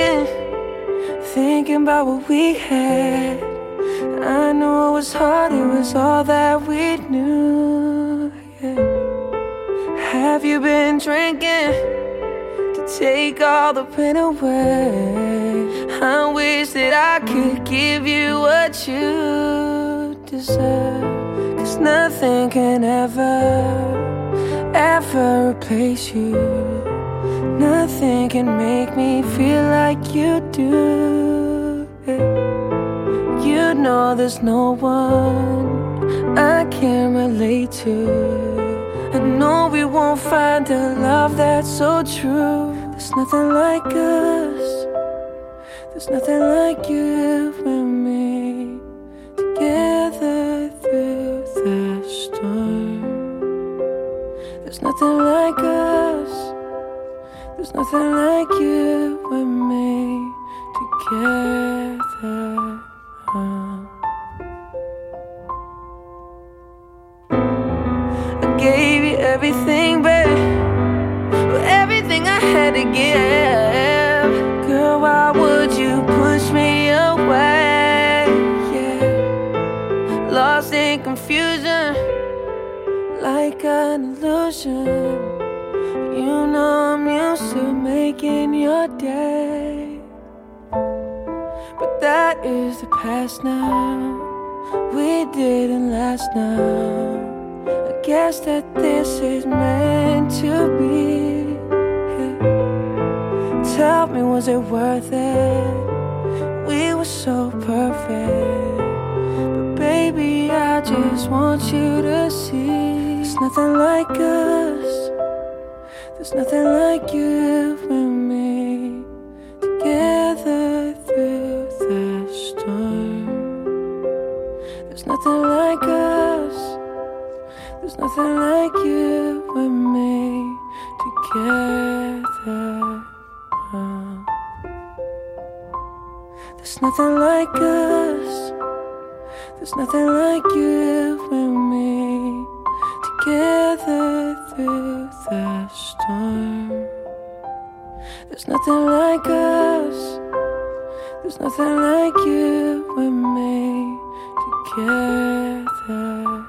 thinking about what we had. I know it was hard, it was all that we knew, yeah. Have you been drinking to take all the pain away? I wish that I could give you what you deserve, 'cause nothing can ever replace you. Nothing can make me feel like you do, yeah. You know there's no one I can relate to. I know we won't find a love that's so true. There's nothing like us. There's nothing like you and me, together through the storm. There's nothing like us. There's nothing like you and me, together. I gave you everything, babe, everything I had to give. Girl, why would you push me away? Yeah, lost in confusion, like an illusion. You know I'm used to making your day, but that is the past now. We didn't last now. I guess that this is meant to be, yeah. Tell me, was it worth it? We were so perfect, but baby, I just want you to see there's nothing like us. There's nothing like you and me, together through the storm. There's nothing like us. There's nothing like you and me, together. There's nothing like us. There's nothing like you and me, together through the storm. There's nothing like us. There's nothing like you and me, together.